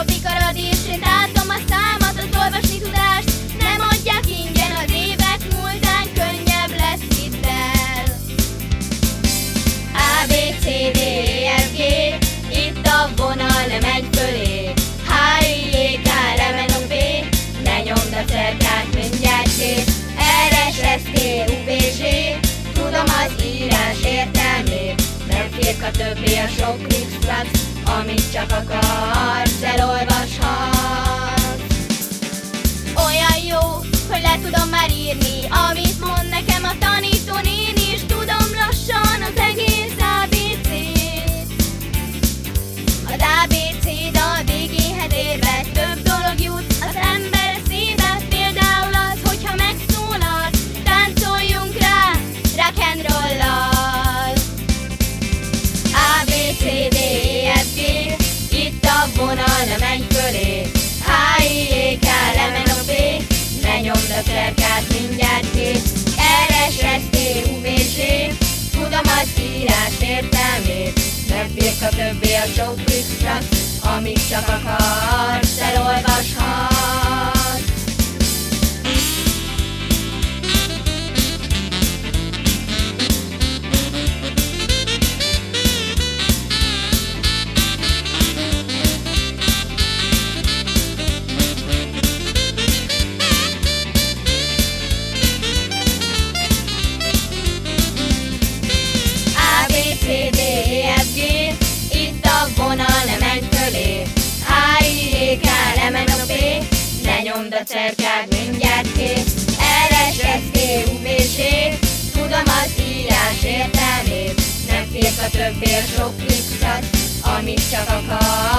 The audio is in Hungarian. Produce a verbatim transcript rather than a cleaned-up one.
karad és én látom a számat, az olvasni tudást nem adják ingyen, az évek múltán könnyebb lesz hidd el. A, B, C, D, E, F, G, itt a vonal nem megy fölé. H, I, J, K, L, M, N, O, P, ne nyomd a cerkát, mindjárt kész. R, S, S, T, U, V, Z, tudom az írás értelmét, nem firka többé a sok kriksztrax, amit csak akarsz, elolvashatsz. Olyan jó, hogy le tudom már írni, amit mond nekem a tanító néni, és tudom lassan az egész á bé cét. Az á bé cé dal végéhez érve több dolog jut az ember eszébe, például az, hogyha megszólal, táncoljunk rá rock'n'rollal. A, B, C, D, E, F, G, itt a vonal nem menj fölé. H, I, J, K, L, M, N, O, P, ne nyomd a cerkát, mindjárt kész. R, S, S, T, U, V, Z, tudom az írás értelmét, nem firka többé a sok kriksztrax, amit csak akarsz, elolvashatsz. C, D, E, F, G, itt a vonal nem menj fölé. H, I, J, K, L, M, N, O, P, ne nyomd a cerkát, mindjárt kész. R, S, S, T, U, V, Z, tudom az írás értelmét, nem firka többé a sok kriksztrax, amit csak akar.